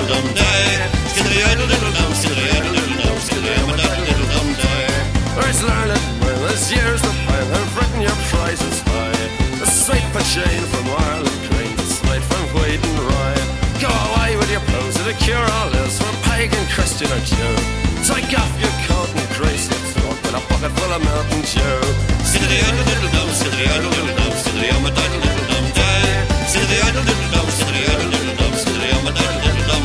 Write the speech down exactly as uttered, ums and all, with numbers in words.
dum day. Skiddy idle diddle dum, skiddy idle diddle dum, skiddy idle diddle dum day. Let's learn it when this year's the plan. I've written your prices high. The sweet poutine from Ireland cream, the sweet from wheat and rye. Go away with your pose, it'll cure all this. We're pagan, Christian or Jew. Take off your coat and grease your throat with a bucket full of Mountain Dew.